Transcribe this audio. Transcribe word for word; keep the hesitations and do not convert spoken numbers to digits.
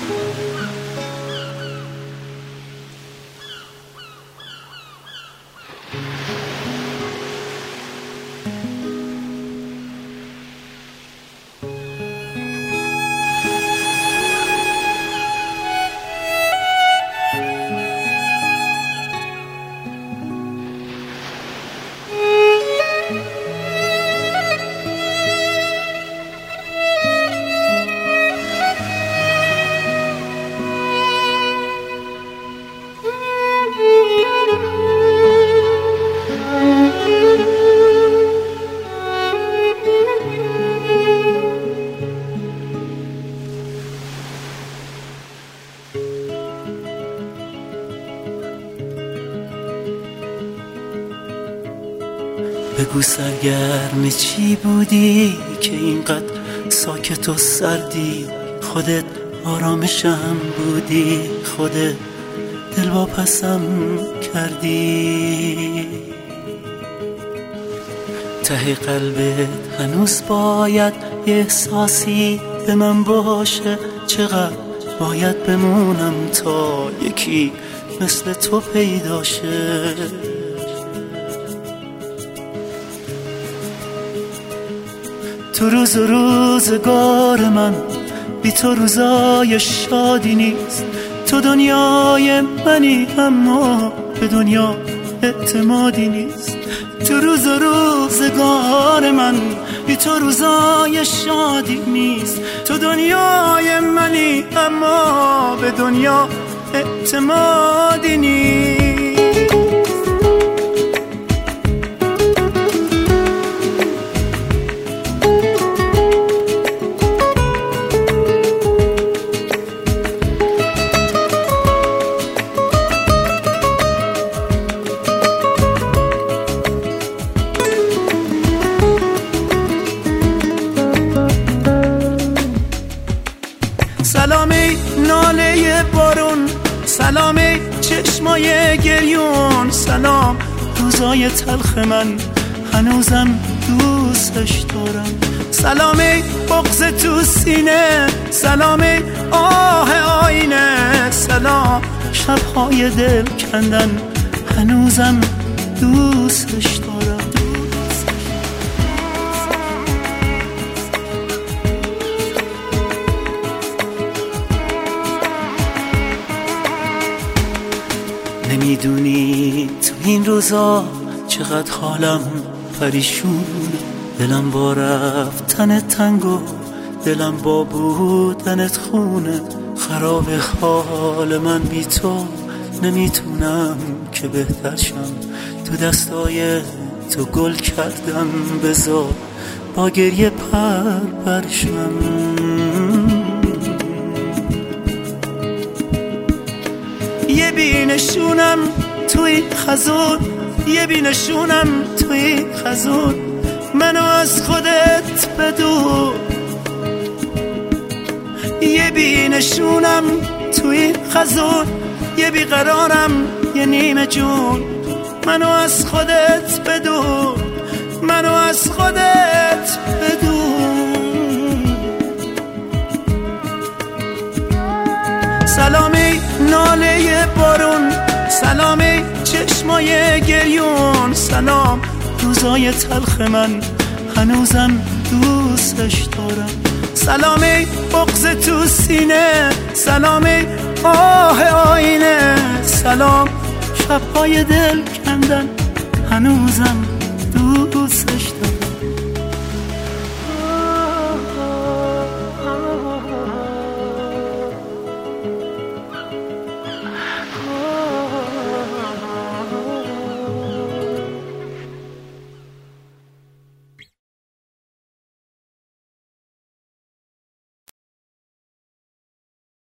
بگو سرگرم چی بودی که اینقدر ساکت و سردی؟ خودت آرامشم بودی، خودت دل واپسم کردی. ته قلبت هنوز باید یه احساسی به من باشه. چقدر باید بمونم تا یکی مثل تو پیدا شه؟ تو روز و روزگار من بی تو روزای شادی نیست. تو دنیای منی اما به دنیا اعتمادی نیست. تو روز و روزگار من بی تو روزای شادی نیست. تو دنیای منی اما به دنیا اعتمادی نیست. سلامی ناله بارون، سلامی چشمای گریون، سلام روزای تلخ من هنوزم دوستش دارم. سلامی بغض تو سینه، سلامی آه آینه، سلام شبهای دل کندن هنوزم دوستش دارم. نمیدونی تو این روزا چقدر حالم پریشون، دلم با رفتن تنگ و دلم با بودنت خونه. خراب حال من بی تو، نمیتونم که بهتر شم. تو دستای تو گل کردم، بذار با گریه پر پرشم. یه بینشونم توی خزون، یه بینشونم توی خزون، منو از خودت بدون. یه بینشونم توی خزون، یه بیقرارم یه نیمه جون، منو از خودت بدون، منو از خودت بدون. سلامی ناله بارون، سلامی چشمای گریون، سلام روزای تلخ من هنوزم دوستش دارم. سلامی بغض تو سینه، سلامی آه آینه، سلام شبهای دل کندن هنوزم دوستش دارم.